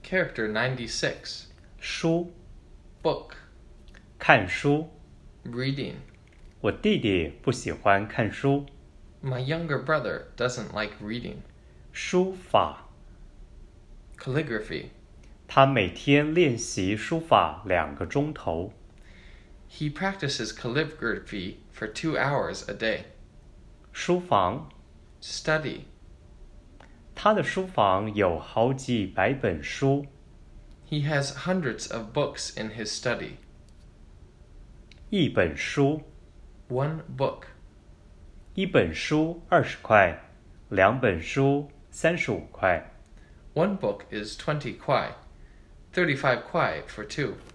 Character 96. 书 Book. 看书 Reading. 我弟弟不喜欢看书 My younger brother doesn't like reading. 书法 Calligraphy. 他每天练习书法2个钟头 He practices calligraphy for 2 hours a day. 书房 Study. 他的书房有好几百本书 He has hundreds of books in his study. 一本书 One book. 一本书20块2本书35块 One book is 20 kwai. 35 kwai for 2.